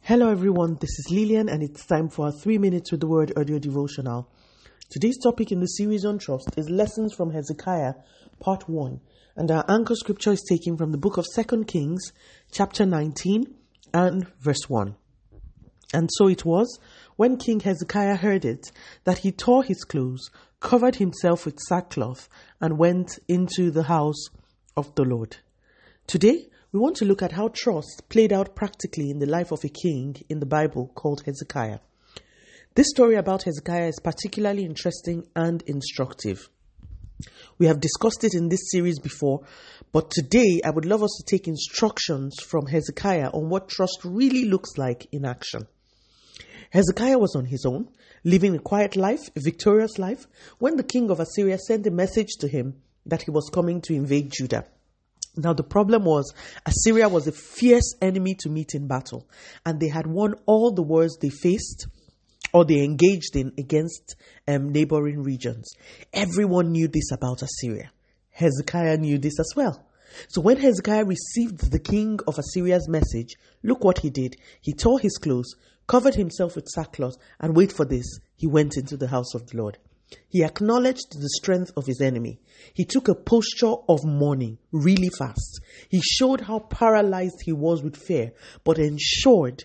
Hello everyone, this is Lillian and it's time for our 3 minutes with the word audio devotional. Today's topic in the series on trust is Lessons from Hezekiah, part 1. And our anchor scripture is taken from the book of 2 Kings, chapter 19 and verse 1. And so it was, when King Hezekiah heard it, that he tore his clothes, covered himself with sackcloth, and went into the house of the Lord. Today, we want to look at how trust played out practically in the life of a king in the Bible called Hezekiah. This story about Hezekiah is particularly interesting and instructive. We have discussed it in this series before, but today I would love us to take instructions from Hezekiah on what trust really looks like in action. Hezekiah was on his own, living a quiet life, a victorious life, when the king of Assyria sent a message to him that he was coming to invade Judah. Now, the problem was Assyria was a fierce enemy to meet in battle, and they had won all the wars they faced or they engaged in against neighboring regions. Everyone knew this about Assyria. Hezekiah knew this as well. So when Hezekiah received the king of Assyria's message, look what he did. He tore his clothes, covered himself with sackcloth, and wait for this, he went into the house of the Lord. He acknowledged the strength of his enemy. He took a posture of mourning really fast. He showed how paralyzed he was with fear, but ensured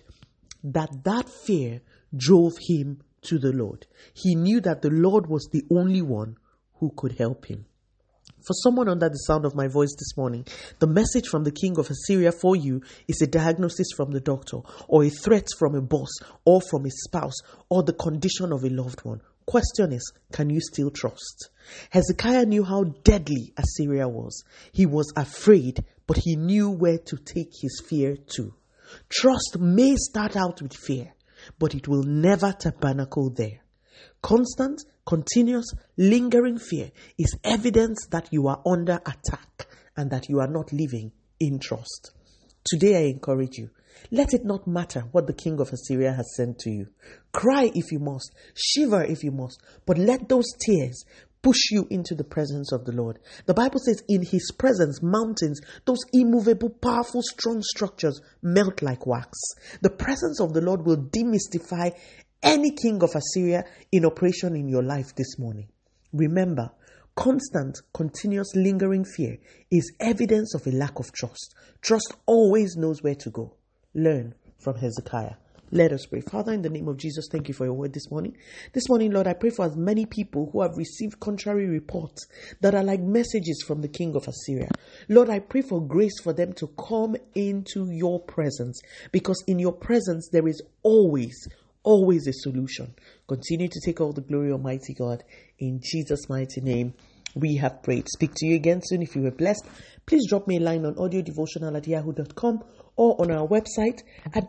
that fear drove him to the Lord. He knew that the Lord was the only one who could help him. For someone under the sound of my voice this morning, the message from the king of Assyria for you is a diagnosis from the doctor, or a threat from a boss, or from a spouse, or the condition of a loved one. Question is, can you still trust? Hezekiah knew how deadly Assyria was. He was afraid, but he knew where to take his fear to. Trust may start out with fear, but it will never tabernacle there. Constant, continuous, lingering fear is evidence that you are under attack and that you are not living in trust. Today I encourage you, let it not matter what the king of Assyria has sent to you. Cry if you must, shiver if you must, but let those tears push you into the presence of the Lord. The Bible says in his presence, mountains, those immovable, powerful, strong structures melt like wax. The presence of the Lord will demystify any king of Assyria in operation in your life this morning. Remember, constant, continuous, lingering fear is evidence of a lack of trust. Trust always knows where to go. Learn from Hezekiah. Let us pray. Father, in the name of Jesus, thank you for your word this morning. This morning, Lord, I pray for as many people who have received contrary reports that are like messages from the king of Assyria. Lord, I pray for grace for them to come into your presence, because in your presence there is always a solution. Continue to take all the glory, Almighty God. In Jesus' mighty name, we have prayed. Speak to you again soon. If you were blessed, please drop me a line on audiodevotional@yahoo.com or on our website at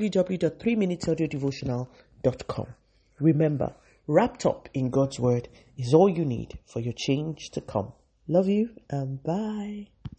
www.3minutesaudiodevotional.com. Remember, wrapped up in God's word is all you need for your change to come. Love you and bye.